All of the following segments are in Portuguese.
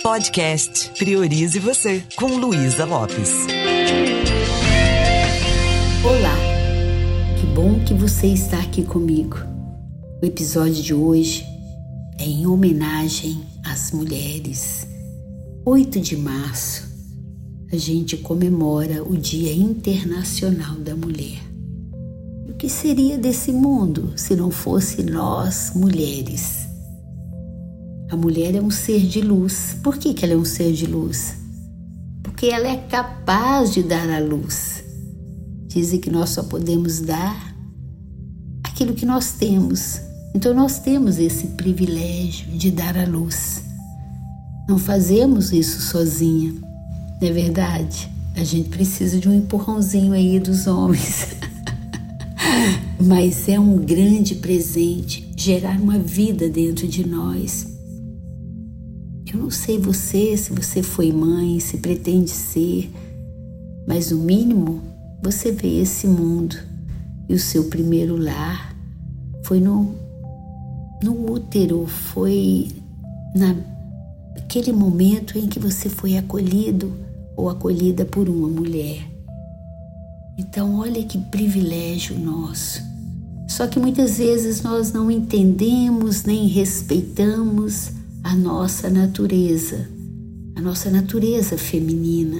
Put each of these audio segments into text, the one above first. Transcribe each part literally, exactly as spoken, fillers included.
Podcast Priorize Você, com Luísa Lopes. Olá, que bom que você está aqui comigo. O episódio de hoje é em homenagem às mulheres. oito de março, a gente comemora o Dia Internacional da Mulher. O que seria desse mundo se não fosse nós, mulheres? A mulher é um ser de luz. Por que que ela é um ser de luz? Porque ela é capaz de dar a luz. Dizem que nós só podemos dar aquilo que nós temos. Então nós temos esse privilégio de dar a luz. Não fazemos isso sozinha, não é verdade? A gente precisa de um empurrãozinho aí dos homens. Mas é um grande presente gerar uma vida dentro de nós. Eu não sei você, se você foi mãe, se pretende ser, mas no mínimo você vê esse mundo e o seu primeiro lar foi no, no útero, foi naquele momento em que você foi acolhido ou acolhida por uma mulher. Então olha que privilégio nosso. Só que muitas vezes nós não entendemos nem respeitamos a nossa natureza, a nossa natureza feminina.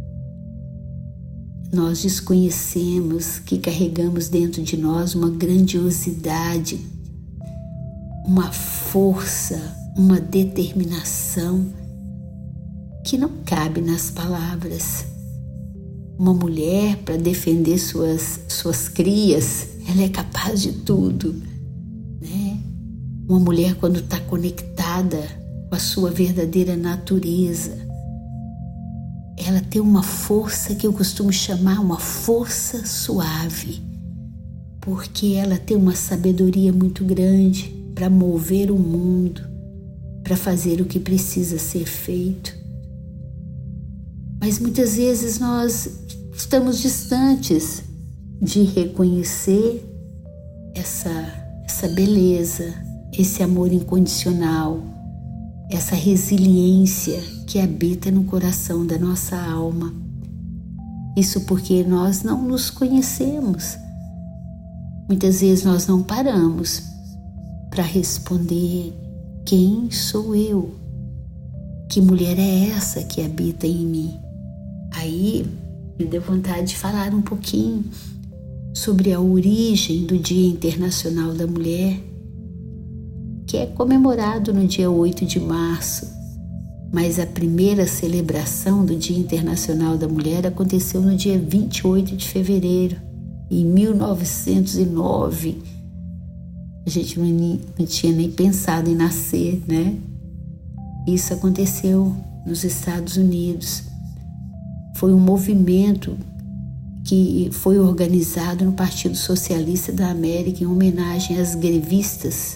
Nós desconhecemos que carregamos dentro de nós uma grandiosidade, uma força, uma determinação que não cabe nas palavras. Uma mulher, para defender suas, suas crias, ela é capaz de tudo, né? Uma mulher, quando está conectada com a sua verdadeira natureza, ela tem uma força que eu costumo chamar uma força suave, porque ela tem uma sabedoria muito grande para mover o mundo, para fazer o que precisa ser feito. Mas muitas vezes nós estamos distantes de reconhecer essa, essa beleza, esse amor incondicional, essa resiliência que habita no coração da nossa alma. Isso porque nós não nos conhecemos. Muitas vezes nós não paramos para responder: quem sou eu? Que mulher é essa que habita em mim? Aí me deu vontade de falar um pouquinho sobre a origem do Dia Internacional da Mulher, que é comemorado no dia oito de março, mas a primeira celebração do Dia Internacional da Mulher aconteceu no dia vinte e oito de fevereiro, em mil novecentos e nove. A gente não, não tinha nem pensado em nascer, né? Isso aconteceu nos Estados Unidos. Foi um movimento que foi organizado no Partido Socialista da América em homenagem às grevistas.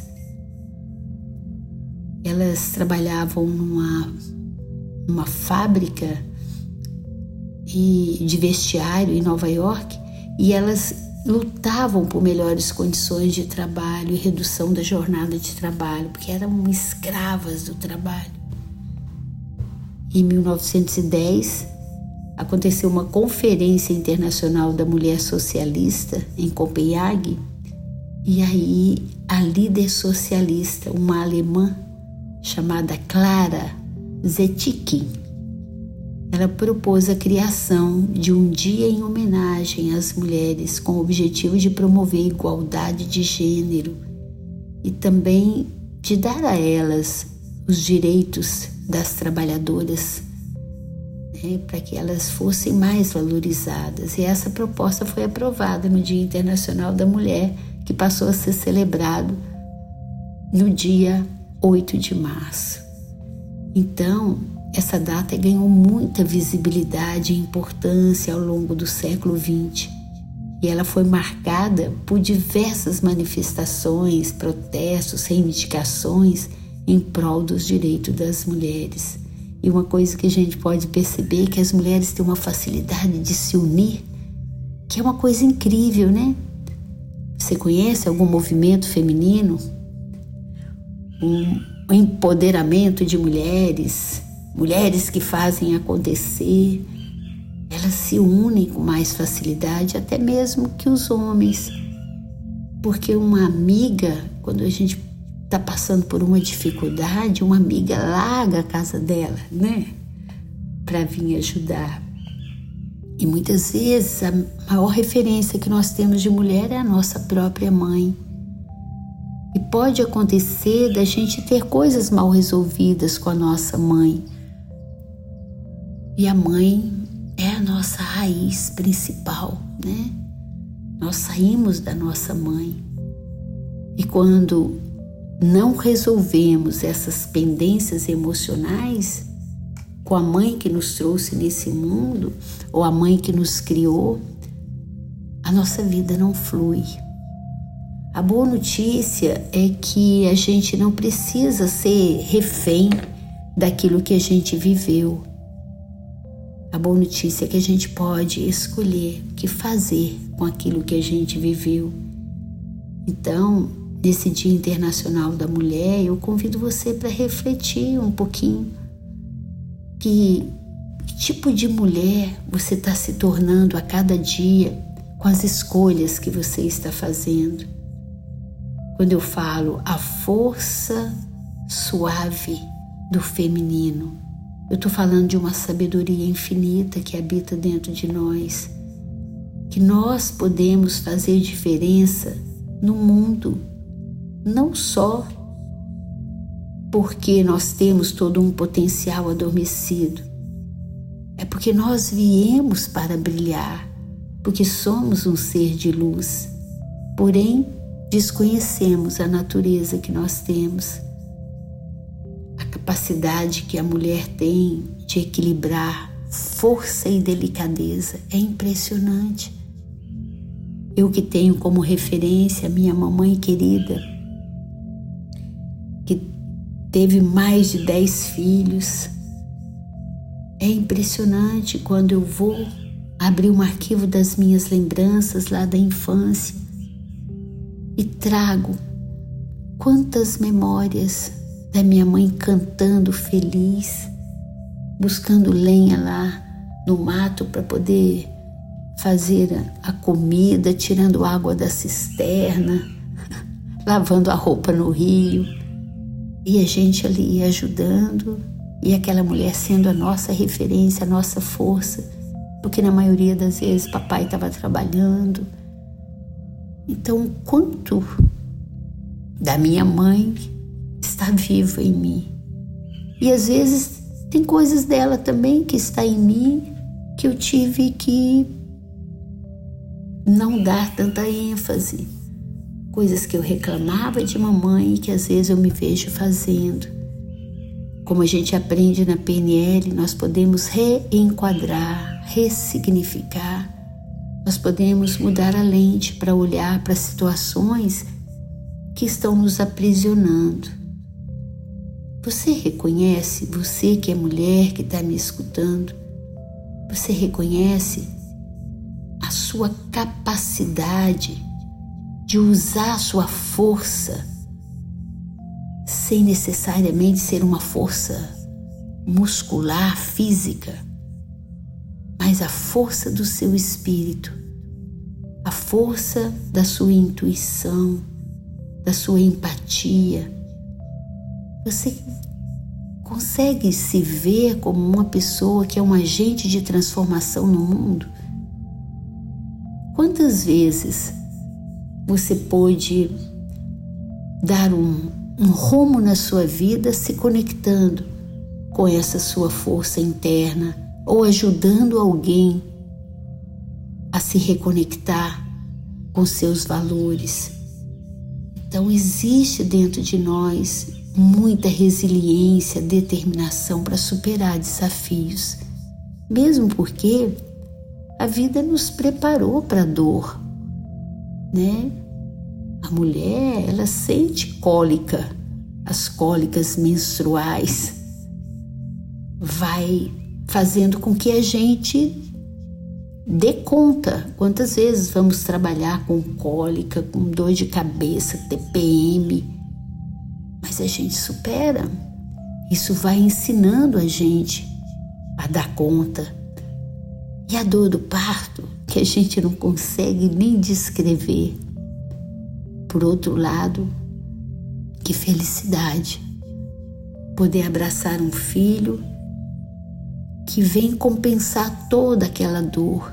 Elas trabalhavam numa, numa fábrica e, de vestiário em Nova York, e elas lutavam por melhores condições de trabalho e redução da jornada de trabalho, porque eram escravas do trabalho. Em mil novecentos e dez, aconteceu uma Conferência Internacional da Mulher Socialista em Copenhague, e aí a líder socialista, uma alemã chamada Clara Zetkin, ela propôs a criação de um dia em homenagem às mulheres com o objetivo de promover a igualdade de gênero e também de dar a elas os direitos das trabalhadoras, né, para que elas fossem mais valorizadas. E essa proposta foi aprovada no Dia Internacional da Mulher, que passou a ser celebrado no dia oito de março. Então, essa data ganhou muita visibilidade e importância ao longo do século vinte. E ela foi marcada por diversas manifestações, protestos, reivindicações em prol dos direitos das mulheres. E uma coisa que a gente pode perceber é que as mulheres têm uma facilidade de se unir, que é uma coisa incrível, né? Você conhece algum movimento feminino? Um empoderamento de mulheres, mulheres que fazem acontecer, elas se unem com mais facilidade até mesmo que os homens. Porque uma amiga, quando a gente está passando por uma dificuldade, uma amiga larga a casa dela, né? Para vir ajudar. E muitas vezes a maior referência que nós temos de mulher é a nossa própria mãe. E pode acontecer da gente ter coisas mal resolvidas com a nossa mãe. E a mãe é a nossa raiz principal, né? Nós saímos da nossa mãe. E quando não resolvemos essas pendências emocionais com a mãe que nos trouxe nesse mundo, ou a mãe que nos criou, a nossa vida não flui. A boa notícia é que a gente não precisa ser refém daquilo que a gente viveu. A boa notícia é que a gente pode escolher o que fazer com aquilo que a gente viveu. Então, nesse Dia Internacional da Mulher, eu convido você para refletir um pouquinho que, que tipo de mulher você está se tornando a cada dia com as escolhas que você está fazendo. Quando eu falo a força suave do feminino, eu estou falando de uma sabedoria infinita que habita dentro de nós, que nós podemos fazer diferença no mundo, não só porque nós temos todo um potencial adormecido, é porque nós viemos para brilhar, porque somos um ser de luz, porém desconhecemos a natureza que nós temos. A capacidade que a mulher tem de equilibrar força e delicadeza é impressionante. Eu que tenho como referência a minha mamãe querida, que teve mais de dez filhos, é impressionante quando eu vou abrir um arquivo das minhas lembranças lá da infância e trago quantas memórias da minha mãe cantando feliz, buscando lenha lá no mato para poder fazer a comida, tirando água da cisterna, lavando a roupa no rio, e a gente ali ajudando, e aquela mulher sendo a nossa referência, a nossa força, porque na maioria das vezes papai estava trabalhando. Então, quanto da minha mãe está vivo em mim? E às vezes tem coisas dela também que está em mim que eu tive que não dar tanta ênfase. Coisas que eu reclamava de mamãe e que às vezes eu me vejo fazendo. Como a gente aprende na P N L, nós podemos reenquadrar, ressignificar. Nós podemos mudar a lente para olhar para situações que estão nos aprisionando. Você reconhece, você que é mulher, que está me escutando, você reconhece a sua capacidade de usar a sua força sem necessariamente ser uma força muscular, física, mas a força do seu espírito, a força da sua intuição, da sua empatia. Você consegue se ver como uma pessoa que é um agente de transformação no mundo? Quantas vezes você pôde dar um, um rumo na sua vida se conectando com essa sua força interna ou ajudando alguém a se reconectar com seus valores? Então existe dentro de nós muita resiliência, determinação para superar desafios, mesmo porque a vida nos preparou para a dor, né? A mulher, ela sente cólica, as cólicas menstruais, vai fazendo com que a gente dê conta. Quantas vezes vamos trabalhar com cólica, com dor de cabeça, T P M, mas a gente supera. Isso vai ensinando a gente a dar conta. E a dor do parto, que a gente não consegue nem descrever. Por outro lado, que felicidade poder abraçar um filho que vem compensar toda aquela dor.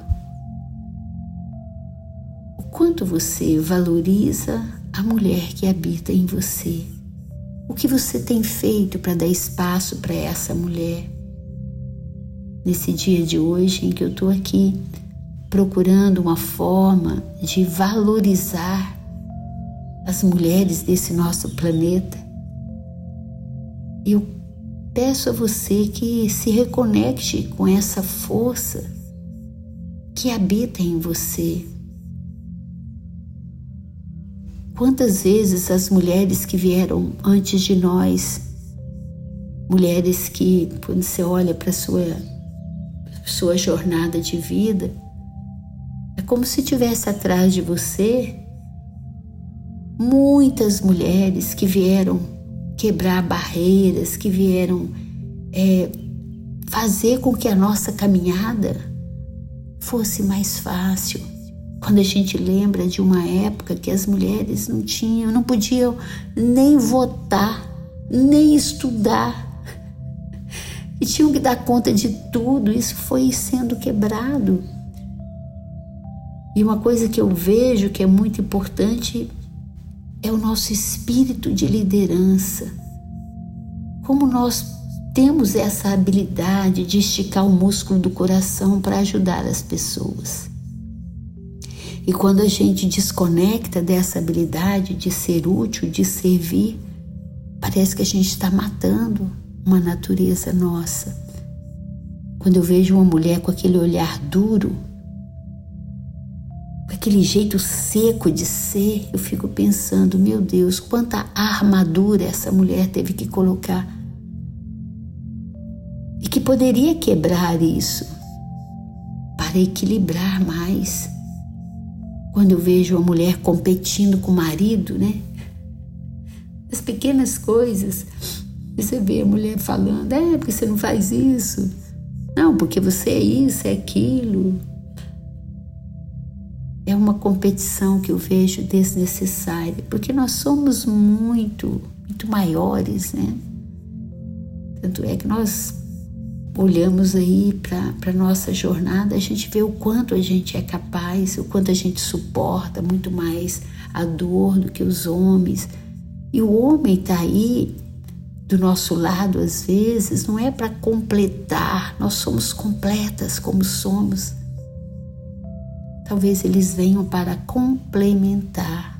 O quanto você valoriza a mulher que habita em você. O que você tem feito para dar espaço para essa mulher? Nesse dia de hoje em que eu estou aqui procurando uma forma de valorizar as mulheres desse nosso planeta, eu peço a você que se reconecte com essa força que habita em você. Quantas vezes as mulheres que vieram antes de nós, mulheres que, quando você olha para a sua, sua jornada de vida, é como se tivesse atrás de você muitas mulheres que vieram quebrar barreiras, que vieram é, fazer com que a nossa caminhada fosse mais fácil. Quando a gente lembra de uma época que as mulheres não tinham, não podiam nem votar, nem estudar, e tinham que dar conta de tudo, isso foi sendo quebrado. E uma coisa que eu vejo que é muito importante é o nosso espírito de liderança. Como nós temos essa habilidade de esticar o músculo do coração para ajudar as pessoas. E quando a gente desconecta dessa habilidade de ser útil, de servir, parece que a gente está matando uma natureza nossa. Quando eu vejo uma mulher com aquele olhar duro, com aquele jeito seco de ser, eu fico pensando, meu Deus, quanta armadura essa mulher teve que colocar. E que poderia quebrar isso para equilibrar mais. Quando eu vejo uma mulher competindo com o marido, né? As pequenas coisas, você vê a mulher falando, é porque você não faz isso, não, porque você é isso, é aquilo. É uma competição que eu vejo desnecessária, porque nós somos muito, muito maiores, né? Tanto é que nós olhamos aí para a nossa jornada, a gente vê o quanto a gente é capaz, o quanto a gente suporta muito mais a dor do que os homens. E o homem está aí do nosso lado, às vezes, não é para completar, nós somos completas como somos. Talvez eles venham para complementar.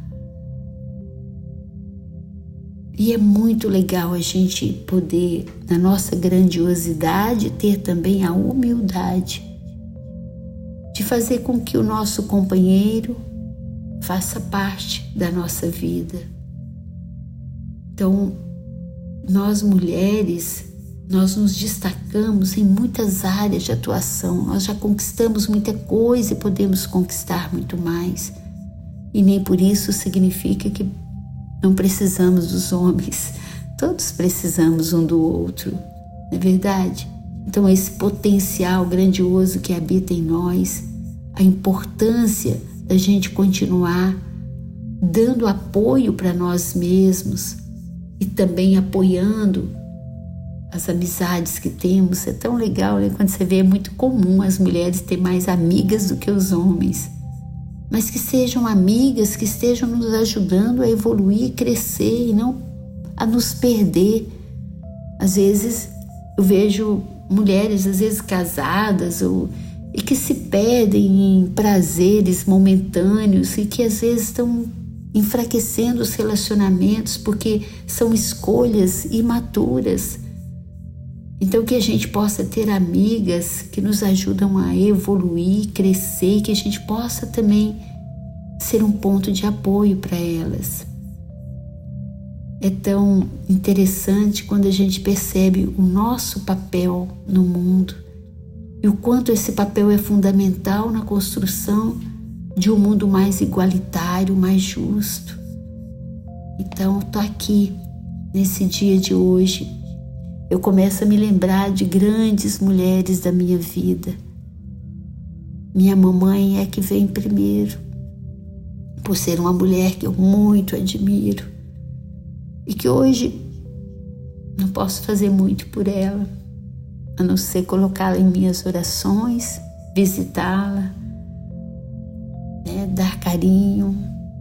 E é muito legal a gente poder, na nossa grandiosidade, ter também a humildade de fazer com que o nosso companheiro faça parte da nossa vida. Então, nós mulheres, nós nos destacamos em muitas áreas de atuação. Nós já conquistamos muita coisa e podemos conquistar muito mais. E nem por isso significa que não precisamos dos homens. Todos precisamos um do outro, não é verdade? Então esse potencial grandioso que habita em nós, a importância da gente continuar dando apoio para nós mesmos e também apoiando as amizades que temos. É tão legal, né? Quando você vê, é muito comum as mulheres terem mais amigas do que os homens. Mas que sejam amigas, que estejam nos ajudando a evoluir, crescer e não a nos perder. Às vezes eu vejo mulheres, às vezes casadas, ou, e que se perdem em prazeres momentâneos e que às vezes estão enfraquecendo os relacionamentos porque são escolhas imaturas. Então que a gente possa ter amigas que nos ajudam a evoluir, crescer, que a gente possa também ser um ponto de apoio para elas. É tão interessante quando a gente percebe o nosso papel no mundo e o quanto esse papel é fundamental na construção de um mundo mais igualitário, mais justo. Então, estou aqui nesse dia de hoje eu começo a me lembrar de grandes mulheres da minha vida. Minha mamãe é que vem primeiro, por ser uma mulher que eu muito admiro e que hoje não posso fazer muito por ela, a não ser colocá-la em minhas orações, visitá-la, né, dar carinho.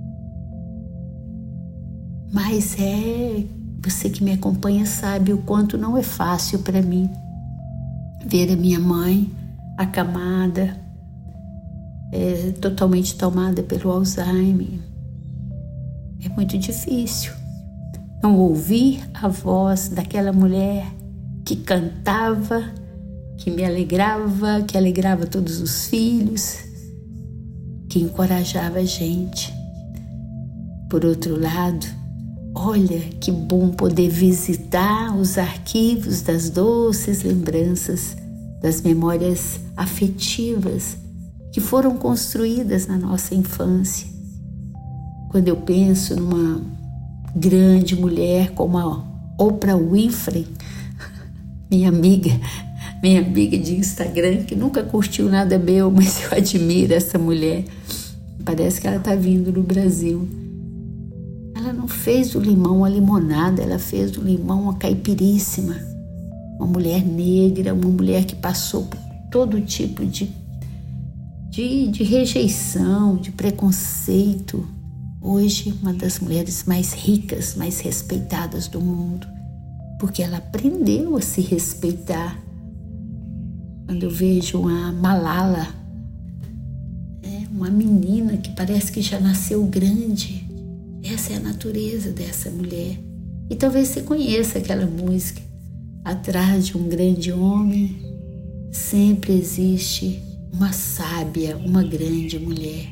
Mas é, você que me acompanha sabe o quanto não é fácil para mim ver a minha mãe acamada, é, totalmente tomada pelo Alzheimer. É muito difícil não ouvir a voz daquela mulher que cantava, que me alegrava, que alegrava todos os filhos, que encorajava a gente. Por outro lado, olha que bom poder visitar os arquivos das doces lembranças, das memórias afetivas que foram construídas na nossa infância. Quando eu penso numa grande mulher como a Oprah Winfrey, minha amiga, minha amiga de Instagram, que nunca curtiu nada meu, mas eu admiro essa mulher. Parece que ela está vindo no Brasil. Ela não fez do limão uma limonada, ela fez do limão uma caipiríssima. Uma mulher negra, uma mulher que passou por todo tipo de, de, de rejeição, de preconceito. Hoje, uma das mulheres mais ricas, mais respeitadas do mundo, porque ela aprendeu a se respeitar. Quando eu vejo a Malala, é uma menina que parece que já nasceu grande, essa é a natureza dessa mulher. E talvez você conheça aquela música, atrás de um grande homem, sempre existe uma sábia, uma grande mulher.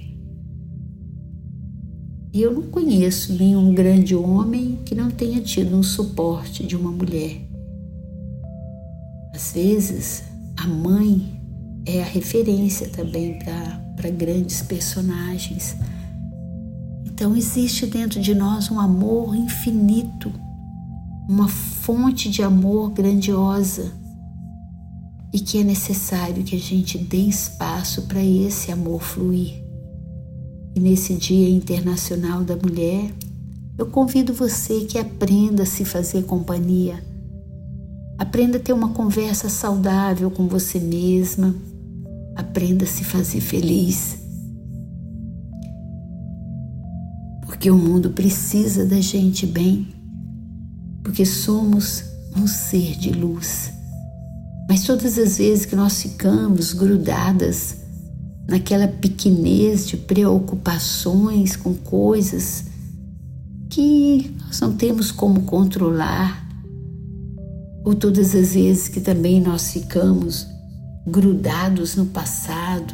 E eu não conheço nenhum grande homem que não tenha tido um suporte de uma mulher. Às vezes, a mãe é a referência também para grandes personagens. Então, existe dentro de nós um amor infinito, uma fonte de amor grandiosa, e que é necessário que a gente dê espaço para esse amor fluir. E nesse Dia Internacional da Mulher, eu convido você que aprenda a se fazer companhia. Aprenda a ter uma conversa saudável com você mesma. Aprenda a se fazer feliz. Porque o mundo precisa da gente bem. Porque somos um ser de luz. Mas todas as vezes que nós ficamos grudadas naquela pequenez de preocupações com coisas que nós não temos como controlar, ou todas as vezes que também nós ficamos grudados no passado,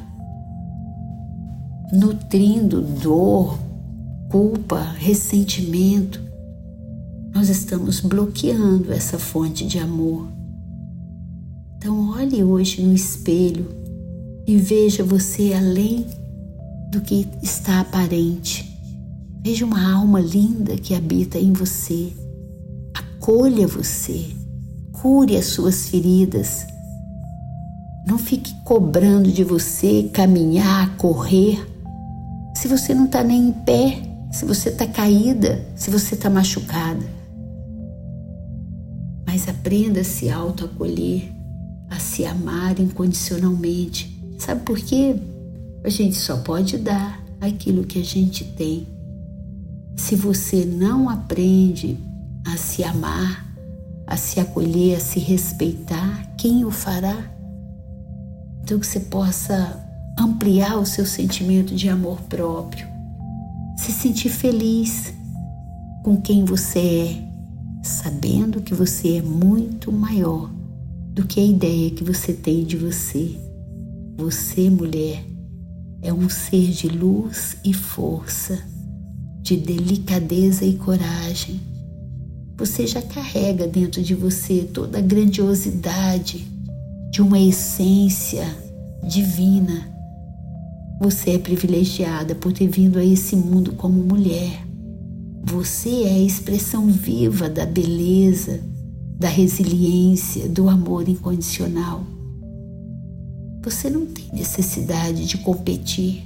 nutrindo dor, culpa, ressentimento, nós estamos bloqueando essa fonte de amor. Então olhe hoje no espelho e veja você além do que está aparente. Veja uma alma linda que habita em você. Acolha você. Cure as suas feridas. Não fique cobrando de você caminhar, correr, se você não está nem em pé, se você está caída, se você está machucada. Mas aprenda a se autoacolher, a se amar incondicionalmente. Sabe por quê? A gente só pode dar aquilo que a gente tem. Se você não aprende a se amar, a se acolher, a se respeitar, quem o fará? Então que você possa ampliar o seu sentimento de amor próprio, se sentir feliz com quem você é, sabendo que você é muito maior do que a ideia que você tem de você. Você, mulher, é um ser de luz e força, de delicadeza e coragem. Você já carrega dentro de você toda a grandiosidade de uma essência divina. Você é privilegiada por ter vindo a esse mundo como mulher. Você é a expressão viva da beleza, da resiliência, do amor incondicional. Você não tem necessidade de competir,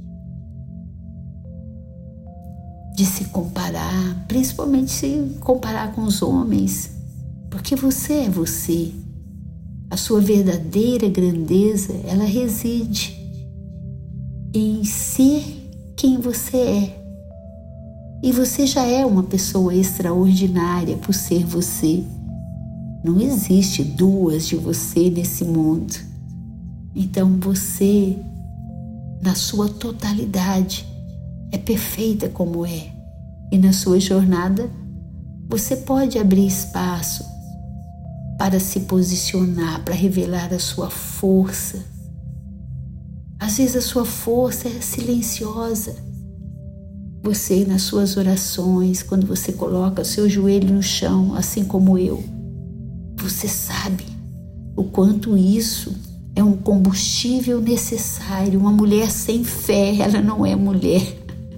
de se comparar, principalmente se comparar com os homens, porque você é você. A sua verdadeira grandeza, ela reside em ser quem você é. E você já é uma pessoa extraordinária por ser você. Não existe duas de você nesse mundo. Então você, na sua totalidade, é perfeita como é. E na sua jornada, você pode abrir espaço para se posicionar, para revelar a sua força. Às vezes a sua força é silenciosa. Você, nas suas orações, quando você coloca o seu joelho no chão, assim como eu, você sabe o quanto isso é um combustível necessário. Uma mulher sem fé, ela não é mulher.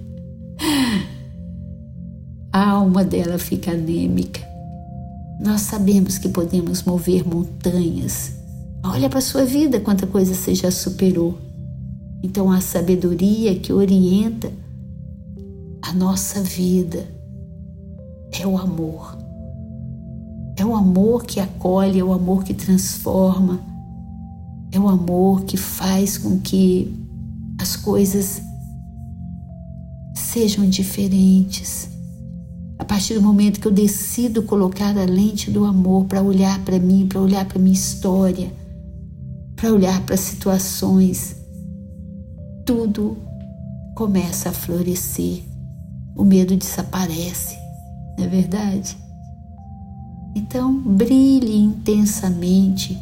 A alma dela fica anêmica. Nós sabemos que podemos mover montanhas. Olha para a sua vida, quanta coisa você já superou. Então a sabedoria que orienta a nossa vida é o amor. É o amor que acolhe, é o amor que transforma, é o amor que faz com que as coisas sejam diferentes. A partir do momento que eu decido colocar a lente do amor para olhar para mim, para olhar para minha história, para olhar para situações, tudo começa a florescer. O medo desaparece, não é verdade? Então, brilhe intensamente,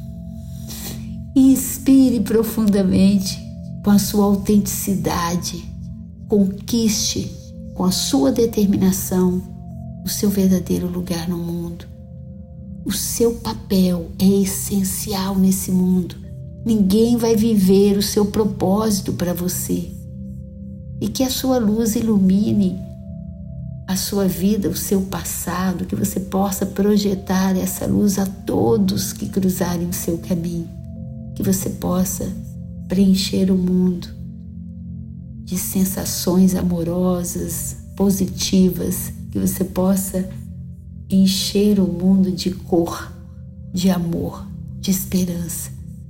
inspire profundamente com a sua autenticidade, conquiste com a sua determinação o seu verdadeiro lugar no mundo. O seu papel é essencial nesse mundo. Ninguém vai viver o seu propósito para você. E que a sua luz ilumine a sua vida, o seu passado, que você possa projetar essa luz a todos que cruzarem o seu caminho, que você possa preencher o mundo de sensações amorosas, positivas, que você possa encher o mundo de cor, de amor, de esperança.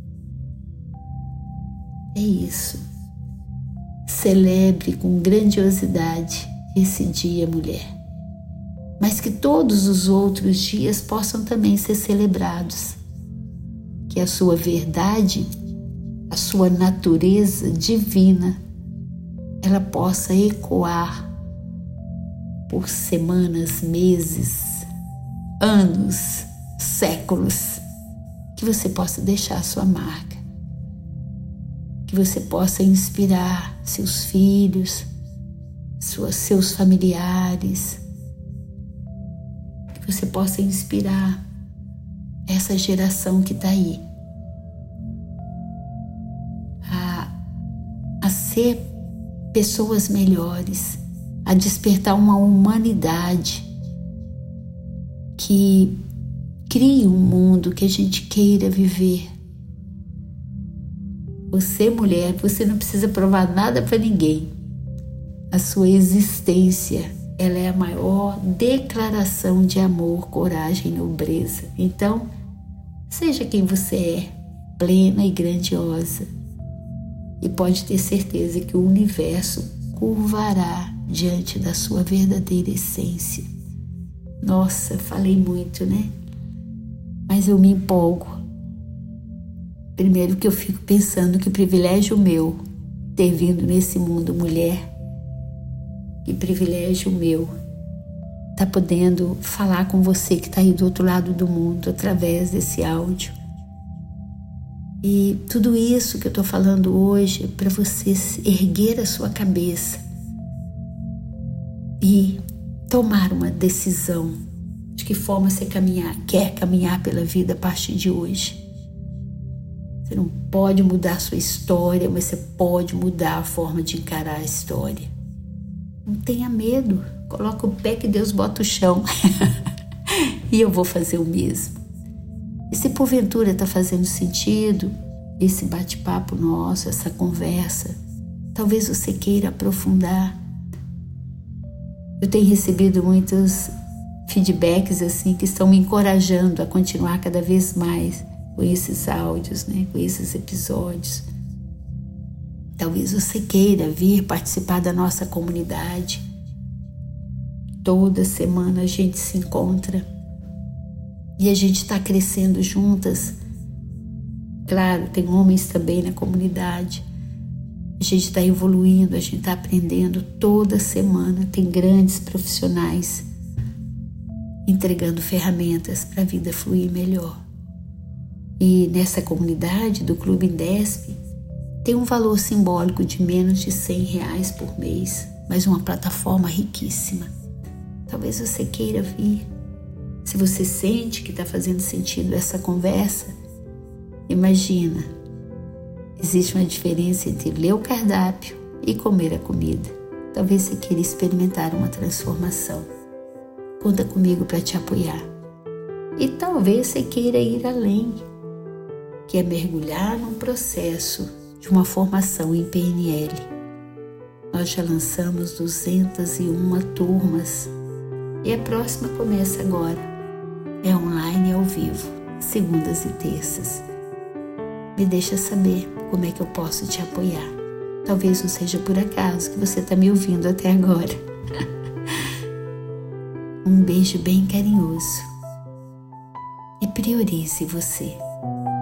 É isso. Celebre com grandiosidade esse dia, mulher. Mas que todos os outros dias possam também ser celebrados. Que a sua verdade, a sua natureza divina, ela possa ecoar por semanas, meses, anos, séculos. Que você possa deixar a sua marca. Que você possa inspirar seus filhos, suas, seus familiares. Que você possa inspirar essa geração que está aí a, a ser pessoas melhores, a despertar uma humanidade que crie um mundo que a gente queira viver. Você, mulher, você não precisa provar nada para ninguém. A sua existência, ela é a maior declaração de amor, coragem e nobreza. Então, seja quem você é, plena e grandiosa. E pode ter certeza que o universo curvará diante da sua verdadeira essência. Nossa, falei muito, né? Mas eu me empolgo. Primeiro que eu fico pensando que privilégio meu ter vindo nesse mundo mulher. Que privilégio meu estar podendo falar com você que está aí do outro lado do mundo através desse áudio. E tudo isso que eu estou falando hoje é para você erguer a sua cabeça e tomar uma decisão de que forma você caminhar, quer caminhar pela vida a partir de hoje. Você não pode mudar a sua história, mas você pode mudar a forma de encarar a história. Não tenha medo, coloca o pé que Deus bota o chão. E eu vou fazer o mesmo. E se porventura está fazendo sentido esse bate-papo nosso, essa conversa, talvez você queira aprofundar. Eu tenho recebido muitos feedbacks assim que estão me encorajando a continuar cada vez mais com esses áudios, né, com esses episódios. Talvez você queira vir participar da nossa comunidade. Toda semana a gente se encontra e a gente está crescendo juntas. Claro, tem homens também na comunidade. A gente está evoluindo, a gente está aprendendo toda semana. Tem grandes profissionais entregando ferramentas para a vida fluir melhor. E nessa comunidade do Clube Indesp tem um valor simbólico de menos de cem reais por mês, mas uma plataforma riquíssima. Talvez você queira vir. Se você sente que está fazendo sentido essa conversa, imagina, existe uma diferença entre ler o cardápio e comer a comida. Talvez você queira experimentar uma transformação. Conta comigo para te apoiar. E talvez você queira ir além, que é mergulhar num processo de uma formação em P N L. Nós já lançamos duzentas e uma turmas e a próxima começa agora. É online e ao vivo, segundas e terças. Me deixa saber como é que eu posso te apoiar. Talvez não seja por acaso que você está me ouvindo até agora. Um beijo bem carinhoso e priorize você.